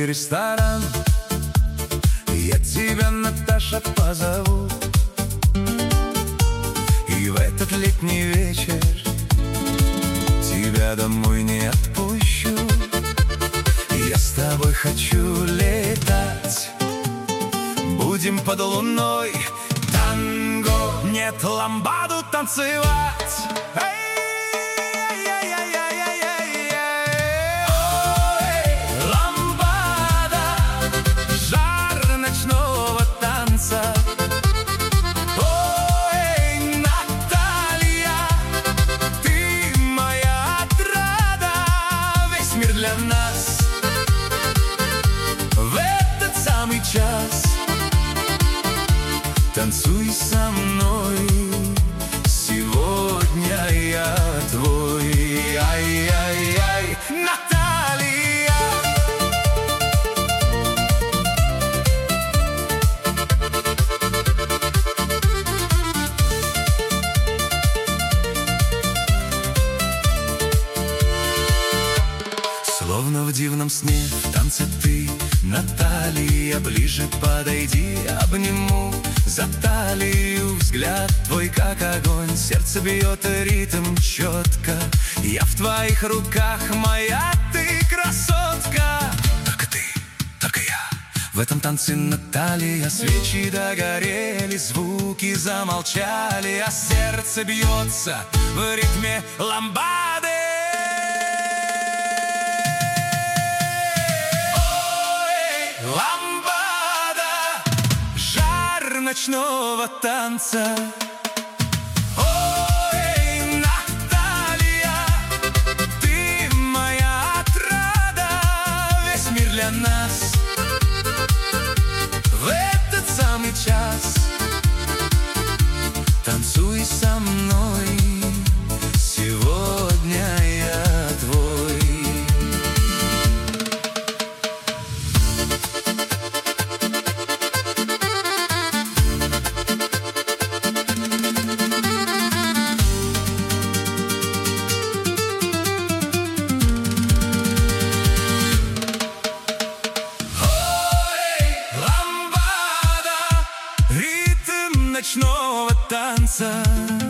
ресторан. Я тебя, Наташа, позову, и в этот летний вечер тебя домой не отпущу. Я с тобой хочу летать, будем под луной танго, нет, ламбаду танцевать. Для нас в этот самый час танцуй со мной, сегодня я твой. Ай-яй-яй, Наталья. Словно в дивном сне, в танце ты, Наталья, ближе подойди, обниму за талию. Взгляд твой как огонь, сердце бьет ритм четко. Я в твоих руках, моя ты красотка. Только ты, только я, в этом танце, Наталья. Свечи догорели, звуки замолчали, а сердце бьется в ритме ламбады. Ламбада, жар ночного танца. Ой, Наталья, ты моя отрада, весь мир для нас в этот самый час. Танцуй со мной, сегодня я твой. Ночного танца.